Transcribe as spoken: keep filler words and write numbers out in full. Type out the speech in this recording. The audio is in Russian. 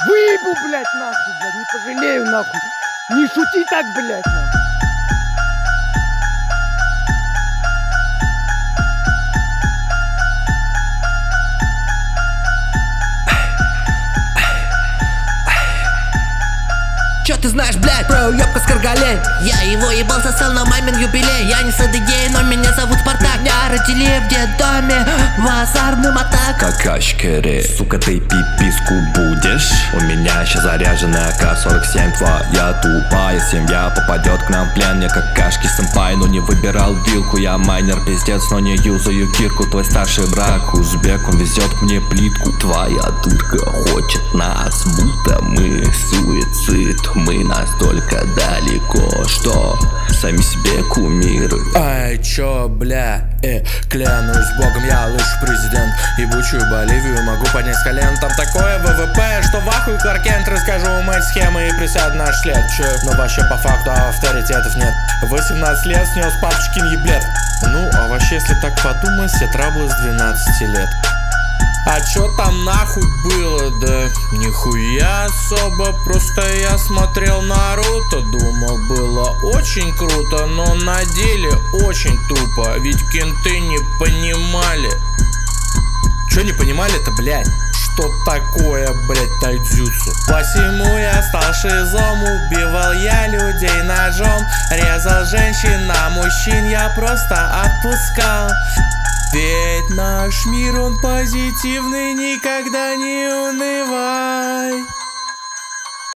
Выебу, блядь, нахуй, блядь, не пожалею, нахуй. Не шути так, блядь, нахуй. Чё ты знаешь, блядь, про уёбка с Каргалей? Я его ебал, сосал на мамин юбилей. Я не с Адыгеи, но меня зовут Спартак. Меня родили в детдоме, базарным атак. Какашкере, сука, ты пиписку будешь? У меня сейчас заряженная а ка сорок семь. Твоя тупая семья попадет к нам в плен. Я какашки сэмпай, но не выбирал вилку. Я майнер пиздец, но не юзаю кирку. Твой старший брак узбек, он везет мне плитку. Твоя дырка хочет нас, будто мы суицид. Мы настолько далеко, что сами себе кумиры. Ай, чё, бля, э, клянусь богом, я лучший президент. Ебучую Боливию могу поднять с колен. Там такое ВВП, что в ахуе Кларк Кент. Расскажу умыть схемы и присяду наш след. Чё, но вообще по факту авторитетов нет. восемнадцать лет снес папочкин еблет. Ну, а вообще, если так подумать, все траблы с двенадцати лет. А чё там нахуй было? Да нихуя особо, просто я смотрел Наруто. Думал, было очень круто, но на деле очень тупо. Ведь кенты не понимали. Чё не понимали-то, блядь? Что такое, блядь, тайдзюцу? Посему я стал шизом. Убивал я людей ножом. Резал женщин, а мужчин я просто отпускал. Ведь наш мир, он позитивный, никогда не унывай.